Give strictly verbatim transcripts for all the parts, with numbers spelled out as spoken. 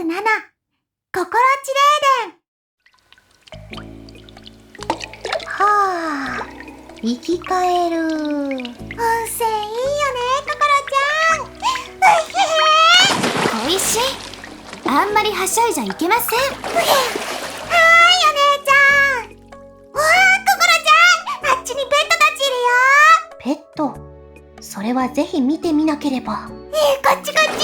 くなな、心地霊殿。はあ、生き返る。温泉いいよね、心ちゃん。うおいしい。あんまりはしゃいじゃいけません。 はーい、お姉ちゃん。わあ、心ちゃん、あっちにペットたちいるよ。ペット？それはぜひ見てみなければ。えー、こっちこっ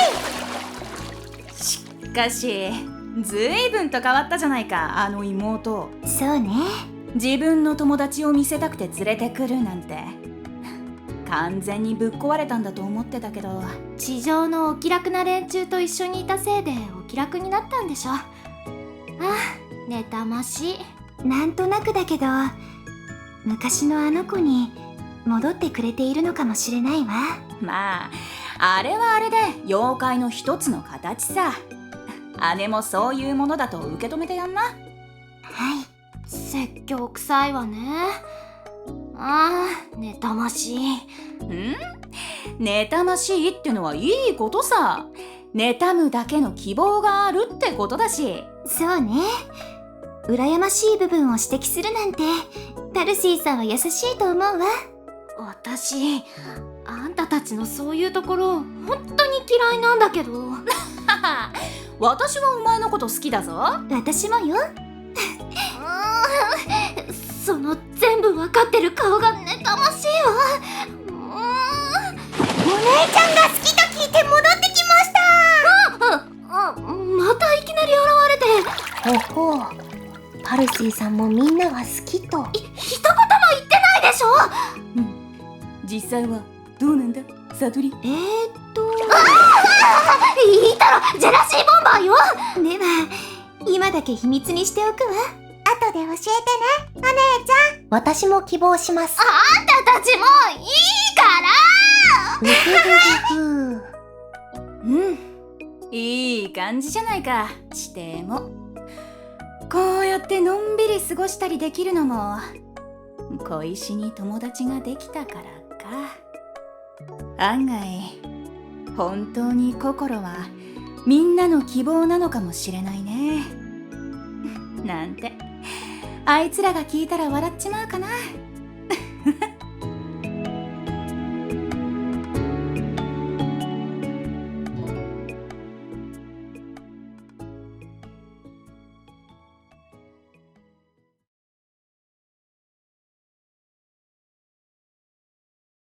ち。 しかし、ずいぶんと変わったじゃないか、あの妹。 そうね。 自分の友達を見せたくて連れてくるなんて。完全にぶっ壊れたんだと思ってたけど。 地上のお気楽な連中と一緒にいたせいでお気楽になったんでしょ。ああ、妬ましい。なんとなくだけど、昔のあの子に戻ってくれているのかもしれないわ。 まあ、あれはあれで妖怪の一つの形さ。姉もそういうものだと受け止めてやんな。 はい。説教臭いわね。ああ、妬ましい。 ん？妬ましいってのはいいことさ。妬むだけの希望があるってことだし。 そうね。羨ましい部分を指摘するなんて、パルシーさんは優しいと思うわ。私、あんたたちのそういうところ、本当に嫌いなんだけど。 私はお前のこと好きだぞ。 私もよ。その全部わかってる顔が妬ましいわ。 お姉ちゃんが好きと聞いて戻ってきました。 あ、あ、またいきなり現れて。ほほう、パルシーさんもみんなが好きと。 い、一言も言ってないでしょ。 うん。実際はどうなんだ、サトリ。 えーっとああ、いいたらジェラシーボンバーよ。では、今だけ秘密にしておくわ。 後で教えてね、お姉ちゃん。私も希望します。 あんたたちもいいからうふふふ。 うん、いい感じじゃないか、地底も。こうやってのんびり過ごしたりできるのも小石に友達ができたからか。案外本当に心はみんなの希望なのかもしれないね。なんてあいつらが聞いたら笑っちまうかな。